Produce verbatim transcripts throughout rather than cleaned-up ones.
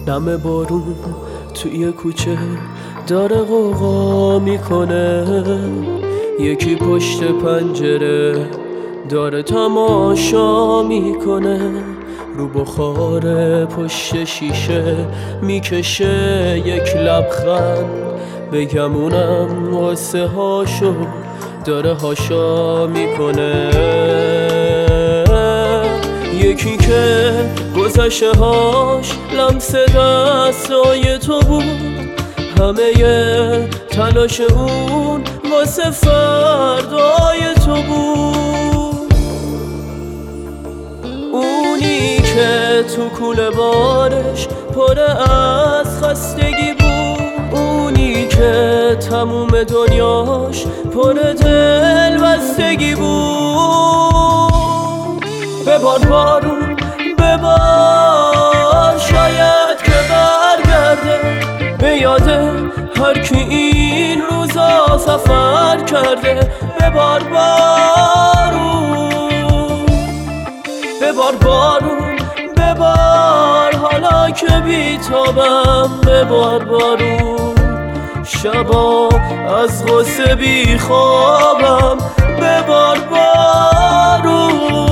نم بارون توی کوچه داره غوغا میکنه، یکی پشت پنجره داره تماشا میکنه، رو بخار پشت شیشه میکشه یک لبخند، بگمونم واسه هاشو داره هاشا میکنه. یکی که گذشته هاش لمس دستای تو بود، همه تلاش اون واسه فردای تو بود. اونی که تو کوله بارش پر از خستگی بود، اونی که تموم دنیاش پر دل بستگی بود. ببار بارون ببار، شاید که برگرده به یاد هر کی این روزا سفر کرده. ببار بارون ببار بارون ببار، حالا که بیتابم. ببار بارون شبا از غصه بی خوابم. ببار بارون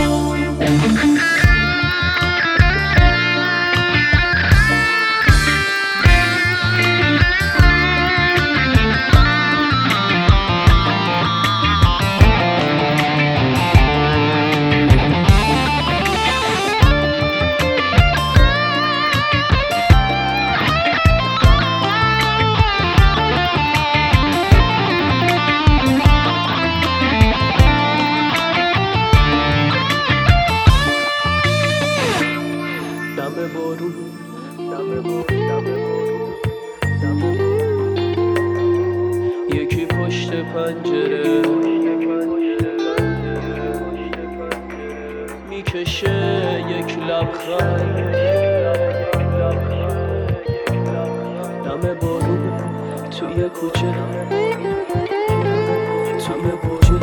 یکی پشت پنجره میکشه یک لبخند، نم بارون توی کوچه توی کوچه.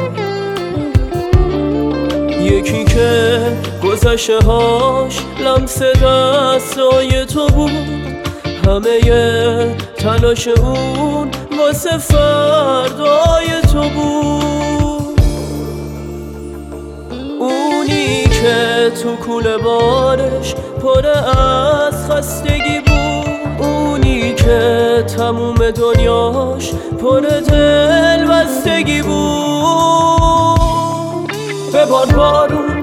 یکی که گذشته هاش لمس دستای تو بود، همه تلاش اون واسه فردای تو بود. اونی که تو کوله بارش پر از خستگی بود، اونی که تموم دنیاش پر دل بستگی بود. ببار بارون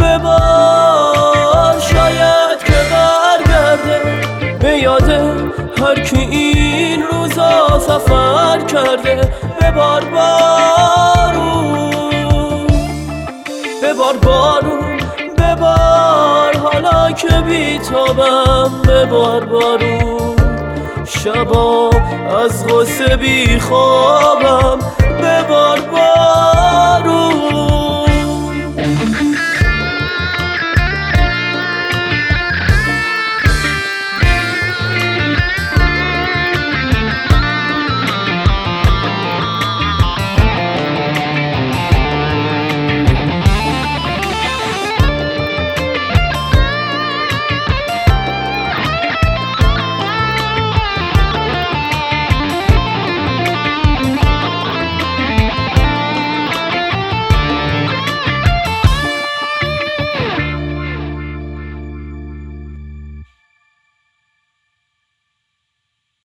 ببار، شاید که برگرده به یاد هر کی این روزا سفر کرده. ببار بارون ببار بارون ببار، حالا که بیتابم. ببار بارون شبا از غصه بی خوابم. ببار بارون